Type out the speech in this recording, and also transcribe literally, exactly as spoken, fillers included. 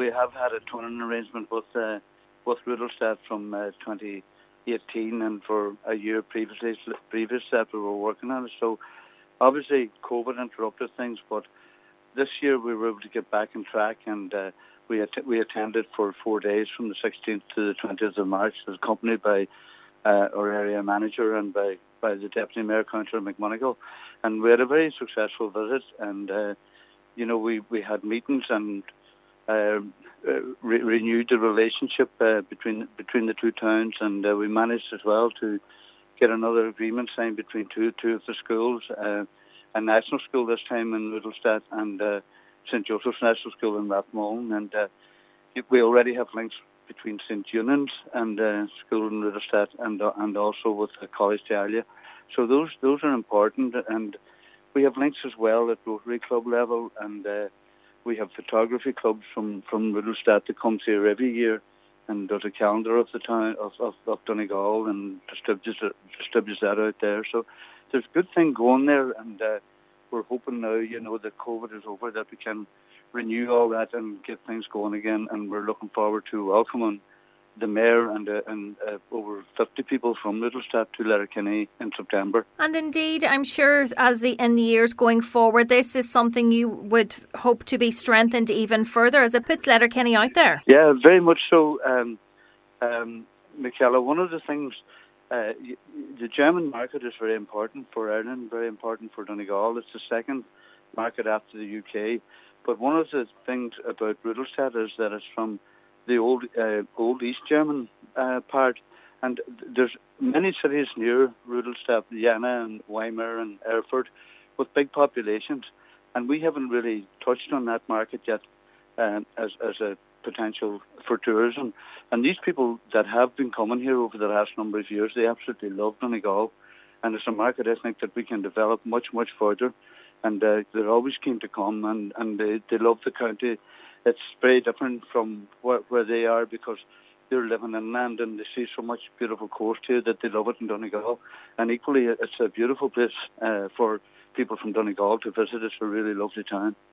have had a touring arrangement with uh, with Rudolstadt from uh, twenty eighteen, and for a year previously, previous that we were working on it. So obviously COVID interrupted things, but this year we were able to get back on track, and uh, we att- we attended for four days from the sixteenth to the twentieth of March, accompanied by uh, our area manager and by, by the Deputy Mayor, Councillor McMonigal. And we had a very successful visit, and uh, you know, we, we had meetings and uh, re- renewed the relationship uh, between between the two towns, and uh, we managed as well to get another agreement signed between two two of the schools, uh, a national school this time in Rudolstadt and uh, Saint Joseph's National School in Rathmullen, and uh, we already have links between Saint Eunan's and uh, school in Rudolstadt, and uh, and also with the College d'Alia. So those those are important, and we have links as well at Rotary Club level, and uh, we have photography clubs from, from Rudolstadt that comes here every year and does a calendar of the town of, of, of Donegal and distributes it, distributes that out there. So there's a good thing going there, and uh, we're hoping now, you know, that COVID is over, that we can renew all that and get things going again. And we're looking forward to welcoming the mayor and uh, and uh, over fifty people from Rudolstadt to Letterkenny in September. And indeed, I'm sure as the in the years going forward, this is something you would hope to be strengthened even further as it puts Letterkenny out there. Yeah, very much so, um, um, Michaela. One of the things, uh, the German market is very important for Ireland, very important for Donegal. It's the second market after the U K. But one of the things about Rudolstadt is that it's from the old uh, old East German uh, part, and there's many cities near Rudolstadt, Jena and Weimar and Erfurt, with big populations, and we haven't really touched on that market yet um, as as a potential for tourism. And these people that have been coming here over the last number of years, they absolutely love Donegal, and it's a market I think that we can develop much much further, and uh, they're always keen to come, and and they, they love the county. It's very different from where, where they are, because they're living inland and they see so much beautiful coast here that they love it in Donegal. And equally, it's a beautiful place uh, for people from Donegal to visit. It's a really lovely town.